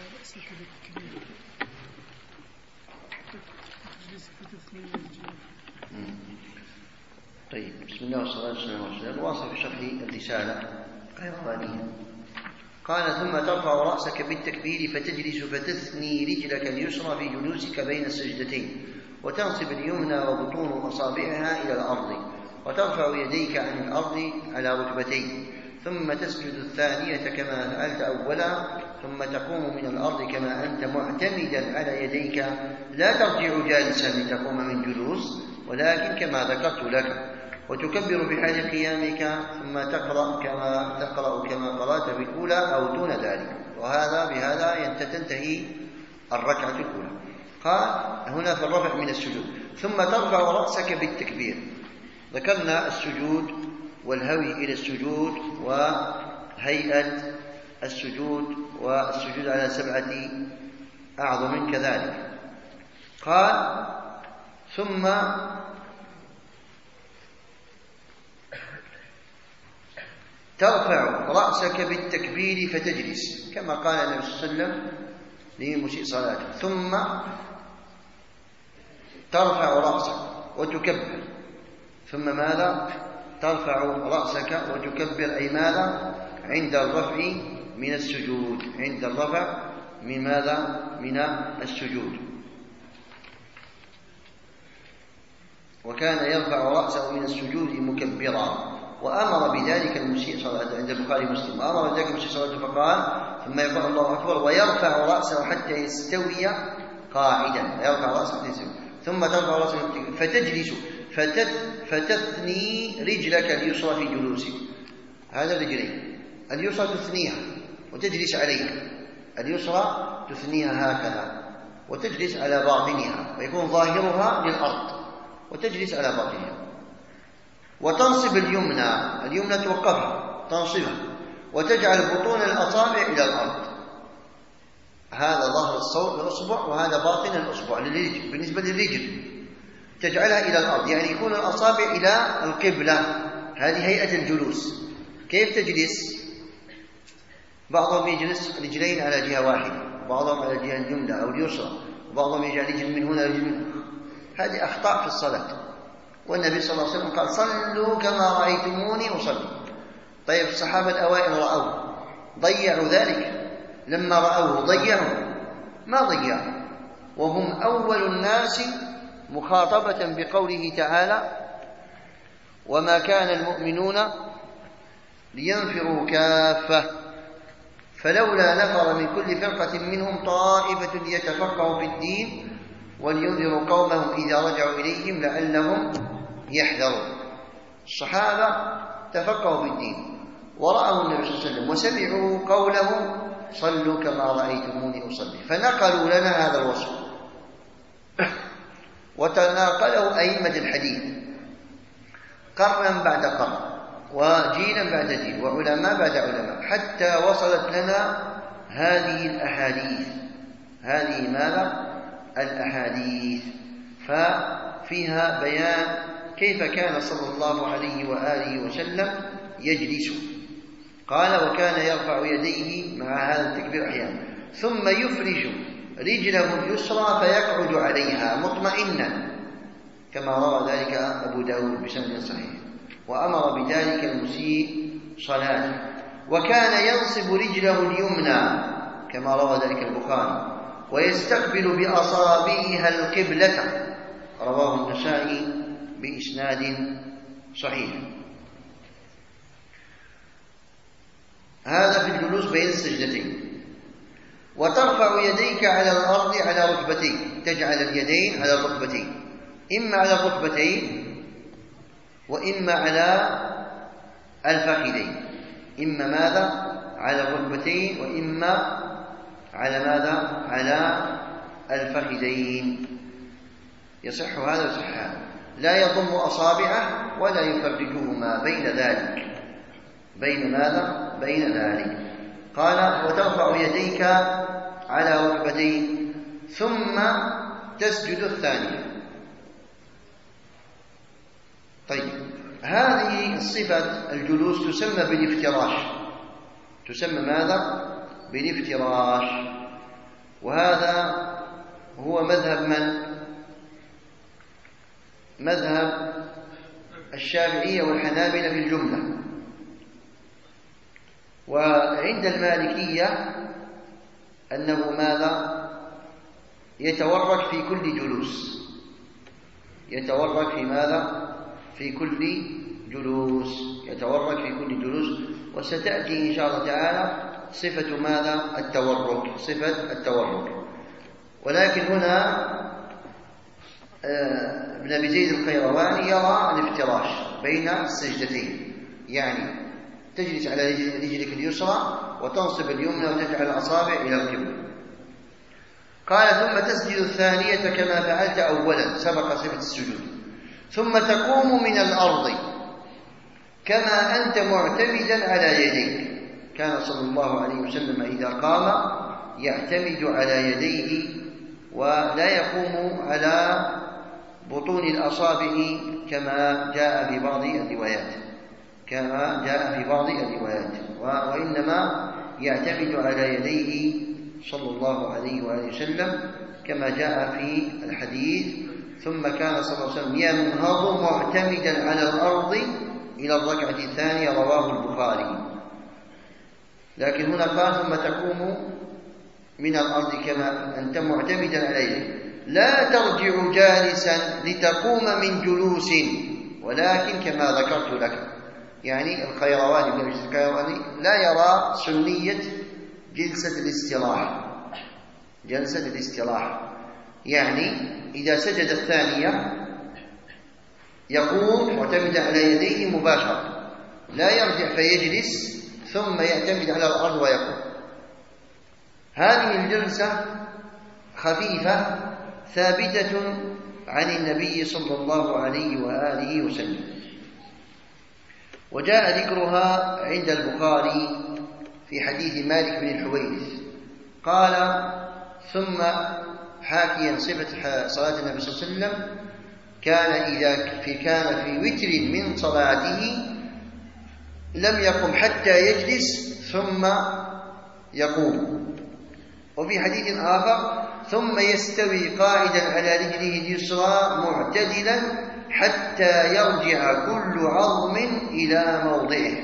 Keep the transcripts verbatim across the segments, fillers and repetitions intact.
طيب، بسم الله والصلاة والسلام على رسول الله. واصل في شرح الرسالة قيروانية. قال: ثم ترفع رأسك بالتكبير فتجلس فتثني رجلك اليسرى في جلوسك بين السجدتين، وتنصب اليمنى وبطون أصابعها إلى الأرض، وترفع يديك عن الأرض على ركبتين، ثم تسجد الثانية كما فعلت أولا، ثم تقوم من الأرض كما أنت معتمدا على يديك، لا ترجع جالسا لتقوم من جلوس، ولكن كما ذكرت لك، وتكبر بحال قيامك، ثم تقرأ كما تقرأ كما قرأت بالأولى أو دون ذلك. وهذا بهذا تنتهي الركعة الأولى. قال هنا في الرفع من السجود: ثم ترفع رأسك بالتكبير. ذكرنا السجود والهوي إلى السجود وهيئة السجود والسجود على سبعة أعظم كذلك. قال: ثم ترفع رأسك بالتكبير فتجلس، كما قال النبي صلى الله عليه وسلم لمسيء صلاته: ثم ترفع رأسك وتكبر. ثم ماذا؟ ترفع رأسك وتكبر، أي ماذا؟ عند الرفع من السجود، عند الرفع من ماذا؟ من السجود. وكان يرفع رأسه من السجود مكبرا، وأمر بذلك المسيء صلاته عند البخاري ومسلم، وأمر بذلك المسيء صلاته فقال: ثم يقول الله أكبر ويرفع رأسه حتى يستوي قاعدا، يرفع رأسه حتى يستوي، ثم ترفع رأسه فتجلس فتت فتثني رجلك اليسرى في جلوسك. هذا الرجلين اليسرى تثنيها وتجلس عليها، اليسرى تثنيها هكذا وتجلس على باطنها، ويكون ظاهرها للأرض وتجلس على باطنها. وتنصب اليمنى، اليمنى توقفها تنصبها، وتجعل بطون الأصابع إلى الأرض. هذا ظهر الأصبع وهذا باطن الأصبع للرجل. بالنسبة للرجل تجعلها إلى الأرض، يعني يكون الأصابع إلى القبلة. هذه هيئة الجلوس. كيف تجلس؟ بعضهم يجلس رجلين على جهة واحدة، وبعضهم على الجهة اليمنى أو اليسرى، وبعضهم يجعل رجل من هنا ورجل من هنا. هذه أخطاء في الصلاة. والنبي صلى الله عليه وسلم قال: صلوا كما رأيتموني أصلي. طيب، الصحابة الأوائل رأوه ضيعوا ذلك؟ لما رأوه ضيعوا؟ ما ضيعوا، وهم أول الناس مخاطبة بقوله تعالى: وما كان المؤمنون لينفروا كافة فلولا نفر من كل فرقة منهم طائفة ليتفقهوا في الدين ولينذروا قومهم إذا رجعوا إليهم لعلهم يحذرون. الصحابة تفقهوا في الدين ورأوا النبي صلى الله عليه وسلم وسمعوا قوله: صلوا كما رأيتموني أصلي، فنقلوا لنا هذا الوصف، وتناقله أئمة الحديث قرنا بعد قرن وجيلا بعد جيل وعلماء بعد علماء، حتى وصلت لنا هذه الأحاديث. هذه ماذا؟ الأحاديث. ففيها بيان كيف كان صلى الله عليه وآله وسلم يجلس. قال: وكان يرفع يديه مع هذا التكبير أحيانا، ثم يفرش رجله اليسرى فيقعد عليها مطمئنا، كما روى ذلك أبو داود بسند صحيح، وأمر بذلك المسيء صلاته. وكان ينصب رجله اليمنى كما روى ذلك البخاري، ويستقبل بأصابعها القبلة، رواه النسائي بإسناد صحيح. هذا في الجلوس بين السجدتين. وترفع يديك على الأرض على ركبتين، تجعل اليدين على الركبتين، إما على الركبتين وإما على الفخذين. إما ماذا؟ على الركبتين، وإما على ماذا؟ على الفخذين. يصح هذا ويصح هذا، لا يضم أصابعه ولا يفرجهما بين ذلك. بين ماذا؟ بين ذلك. قال: وترفع يديك على ركبتين ثم تسجد الثانية. طيب، هذه الصفة الجلوس تسمى بالافتراش. تسمى ماذا؟ بالافتراش. وهذا هو مذهب من؟ مذهب الشافعية والحنابلة في الجملة. وعند المالكية أنه ماذا؟ يتورك في كل جلوس، يتورك في ماذا؟ في كل جلوس، يتورك في كل جلوس. وستأتي إن شاء الله تعالى صفة ماذا؟ التورك، صفة التورك. ولكن هنا ابن أبي زيد القيرواني يرى الافتراش بين السجدتين، يعني تجلس على رجلك اليسرى وتنصب اليمنى وتجعل الأصابع إلى القبلة. قال ثم تسجد الثانية كما فعلت أولا، سبق صفة السجود، ثم تقوم من الأرض كما أنت معتمدا على يديك. كان صلى الله عليه وسلم إذا قام يعتمد على يديه ولا يقوم على بطون الأصابع كما جاء في بعض الروايات، كما جاء في بعض الروايات، وإنما يعتمد على يديه صلى الله عليه وآله وسلم كما جاء في الحديث. ثم كان صلى الله عليه وسلم ينهض معتمدا على الأرض إلى الركعة الثانية، رواه البخاري. لكن هنا قال ثم تقوم من الأرض كما أنت معتمدا عليه، لا ترجع جالسا لتقوم من جلوس، ولكن كما ذكرت لك. يعني القيرواني القيرواني لا يرى سنية جلسة الاستراحة، جلسة الاستراحة يعني إذا سجد الثانية يقوم معتمدا على يديه مباشرة، لا يرجع فيجلس ثم يعتمد على الأرض ويقوم. هذه الجلسة خفيفة ثابتة عن النبي صلى الله عليه وآله وسلم، وجاء ذكرها عند البخاري في حديث مالك بن الحويرث قال ثم حاكيا صفة صلاة النبي صلى الله عليه وسلم كان إذا في كان في وتر من صلاته لم يقم حتى يجلس ثم يقوم. وفي حديث آخر ثم يستوي قاعدا على رجله اليسرى معتدلا حتى يرجع كل عظم إلى موضعه.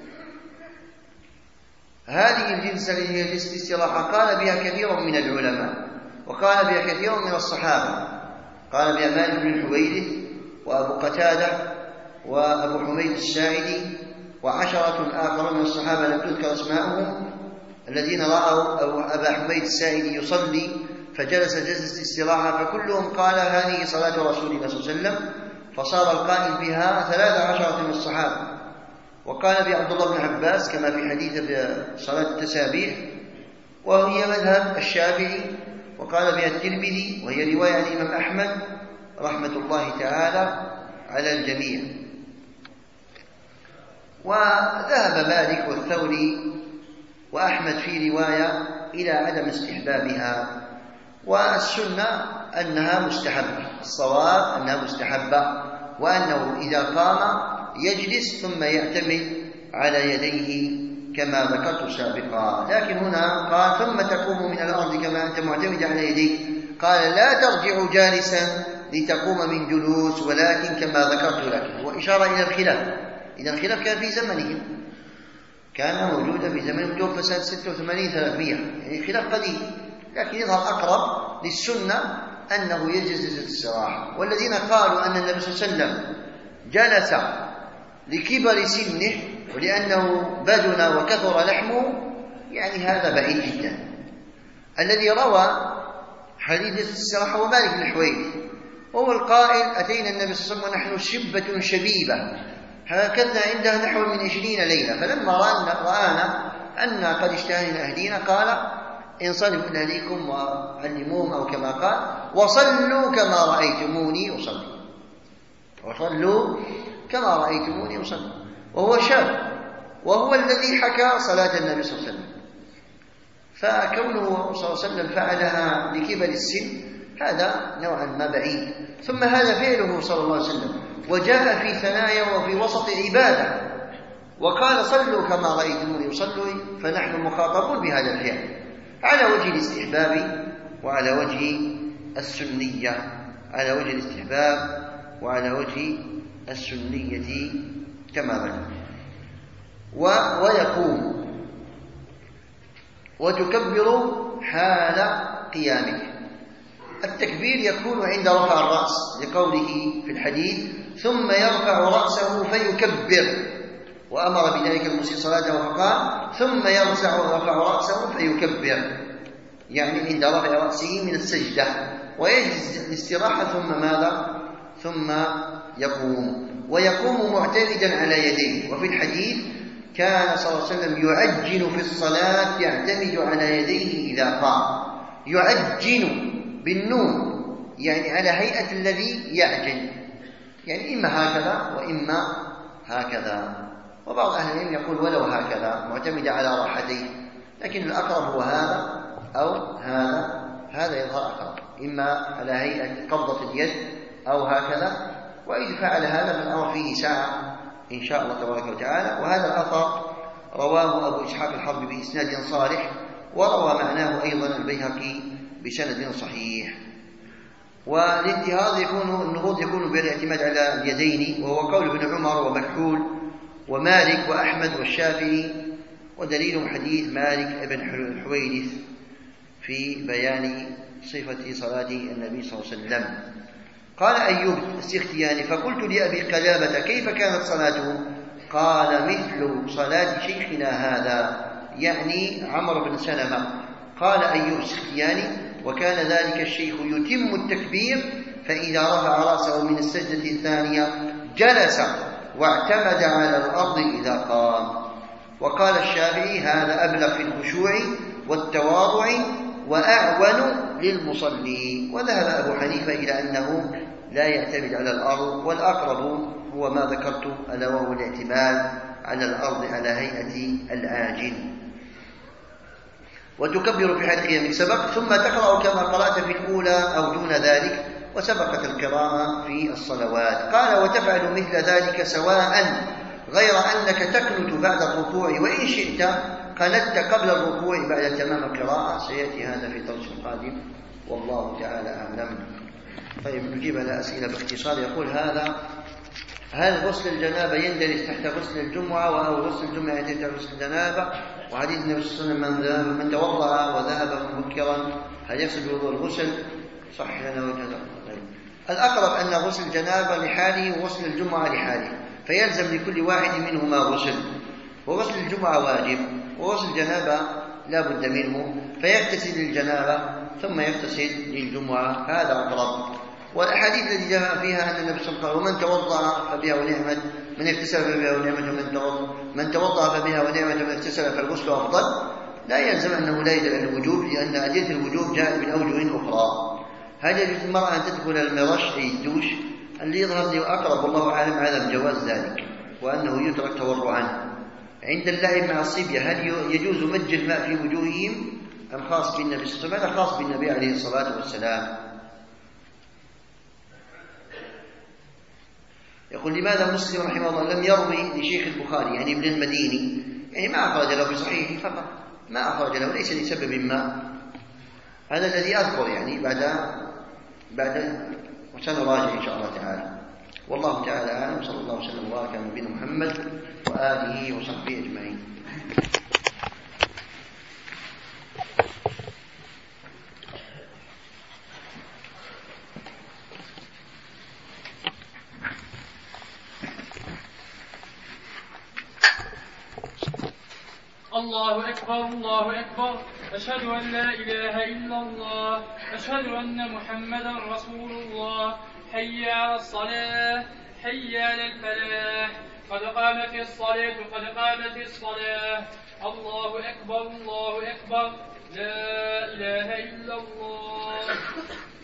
هذه الجلسة اللي هي جلسة الاستراحة قال بها كثير من العلماء، وقال بها كثير من الصحابة. قال بها مالك بن الحويرث وأبو قتادة وأبو حميد الساعدي وعشرة آخرون من الصحابة لم تذكر اسماءهم، الذين رأوا أبا حميد الساعدي يصلي فجلس جلسة استراحة، فكلهم قال هذه صلاة رسول الله صلى الله عليه وسلم، فصار القائل بها ثلاث عشرة من الصحابة. وقال بعبد الله بن عباس كما في حديث صلاة التسابيح، وهي مذهب الشافعي. وقال بها الترمذي، وهي رواية عن الإمام أحمد رحمة الله تعالى على الجميع. وذهب مالك والثوري وأحمد في رواية إلى عدم استحبابها، والسنة أنها مستحبة، الصواب أنها مستحبة، وأنه إذا قام يجلس ثم يعتمد على يديه كما ذكرت سابقا. لكن هنا قال ثم تقوم من الأرض كما أنت معتمد على يديك، قال لا ترجع جالسا لتقوم من جلوس، ولكن كما ذكرت لك. وإشارة إلى الخلاف، إذا الخلاف كان في زمنهم، كان موجودا في زمن توفى سنة ستة وثمانين ثلاثمائة، يعني خلاف قديم، لكن يظهر أقرب للسنة أنه يجوز الاستراحة. والذين قالوا أن النبي صلى الله عليه وسلم جلس لكبر سنه ولأنه بدن وكثر لحمه، يعني هذا بعيد جدا. الذي روى حديث الاستراحة هو مالك بن الحويرث، وهو القائل أتينا النبي صلى الله عليه وسلم ونحن شبة شبيبة، هكذا عندها نحو من عشرين ليلة، فلما رآنا أن قد اشتهينا أهدينا قال انصرفوا إلى أهليكم وعلموهم، أو كما قال وصلوا كما رأيتموني أصلي، وصلوا كما رأيتموني أصلي. وهو شاب، وهو الذي حكى صلاة النبي صلى الله عليه وسلم، فكونه صلى الله عليه وسلم فعلها لكبر السن هذا نوعا ما بعيد. ثم هذا فعله صلى الله عليه وسلم، وجاء في ثنايا وفي وسط عبادة، وقال صلوا كما رأيتموني أصلي، فنحن مخاطبون بهذا الفعل على وجه الاستحباب وعلى وجه السنية، على وجه الاستحباب وعلى وجه السنية كما ذكر. ويقوم وتكبر حال قيامك. التكبير يكون عند رفع الرأس لقوله في الحديث ثم يرفع رأسه فيكبر، وأمر بذلك المسيء صلاته فقال ثم يرفع رأسه فيكبر، يعني عند رفع رأسه من السجدة، ويجلس الاستراحة ثم ماذا؟ ثم يقوم. ويقوم معتمدا على يديه. وفي الحديث كان صلى الله عليه وسلم يعجن في الصلاة يعتمد على يديه إذا قام. يعجن بالنون، يعني على هيئة الذي يعجن، يعني إما هكذا وإما هكذا. وبعض أهل العلم يقول ولو هكذا معتمد على راحتيه، لكن الأقرب هو هذا أو هذا، هذا يظهر أقرب، إما على هيئة قبضة اليد أو هكذا. وإذا فعل هذا فالأمر فيه ساعة إن شاء الله تبارك وتعالى. وهذا الأثر رواه أبو إسحاق الحربي بإسناد صالح، وروى معناه أيضا البيهقي بسند صحيح. والانتهاض يكون النهوض يكون بالاعتماد على اليدين، وهو قول ابن عمر ومكحول ومالك وأحمد والشافعي، ودليل حديث مالك بن الحويرث في بيان صفة صلاة النبي صلى الله عليه وسلم. قال أيوب السختياني فقلت لأبي قلابة كيف كانت صلاته؟ قال مثل صلاة شيخنا هذا، يعني عمرو بن سلمة. قال أيوب السختياني وكان ذلك الشيخ يتم التكبير، فإذا رفع رأسه من السجدة الثانية جلس واعتمد على الأرض إذا قام. وقال الشافعي هذا أبلغ في الخشوع والتواضع وأعون للمصلي. وذهب أبو حنيفة إلى أنه لا يعتمد على الأرض، والأقرب هو ما ذكرت ألا وهو الاعتماد على الأرض على هيئة العاجل. وتكبر في حال قيامك سبق، ثم تقرأ كما قرأت في الأولى أو دون ذلك، وسبقت القراءة في الصلوات. قال وتفعل مثل ذلك سواء، غير أنك تقنت بعد الركوع، وإن شئت قنت قبل الركوع بعد تمام القراءة. سيأتي هذا في درس قادم والله تعالى أعلم. طيب نجيب على أسئلة باختصار. يقول هذا هل غسل الجنابة يندرج تحت غسل الجمعة، أو غسل الجمعة يندرج تحت غسل الجنابة؟ وحديث النبي صلى الله عليه وسلم من توضأ وذهب مبكرا هل يغسل بوضوء الغسل؟ صح لنا وجهه. الأقرب أن غسل الجنابة لحاله وغسل الجمعة لحاله، فيلزم لكل واحد منهما غسل. وغسل الجمعة واجب، وغسل الجنابة لا بد منه، فيغتسل للجنابة ثم يغتسل للجمعة، هذا أقرب. والأحاديث التي جاء فيها أن النبي صلى الله عليه وسلم قال ومن توضأ فبها ونعمت، من اغتسل فبها ونعمت، ومن توضأ من توضأ فبها ونعمت، ومن اغتسل فالغسل أفضل. لا يلزم أنه لا يدل على الوجوب، لأن أدلة الوجوب جاءت من أوجه أخرى. هل يجوز المرأة أن تدخل المرش أي الدوش؟ اللي يظهر لي أقرب والله أعلم عدم جواز ذلك، وأنه يترك تورعا. عند اللعب مع الصبية هل يجوز مج الماء في وجوههم أم خاص بالنبي صلى الله عليه وسلم؟ هذا خاص بالنبي عليه الصلاة والسلام. يقول لماذا مسلم رحمه الله لم يروي لشيخ البخاري يعني ابن المديني، يعني ما أخرج له في صحيحه فقط، ما أخرج له ليس لسبب ما. هذا الذي أذكر يعني بعد بعد وسنراجع إن شاء الله تعالى. والله تعالى أعلم، وصلى الله وسلم وبارك على نبينا محمد وآله وصحبه أجمعين. الله أكبر الله أكبر، أشهد أن لا إله إلا الله، أشهد أن محمدا رسول الله. حي على الصلاة، حي على الفلاح، قد قامت الصلاة قد قامت الصلاة. الله أكبر الله أكبر، لا إله إلا الله.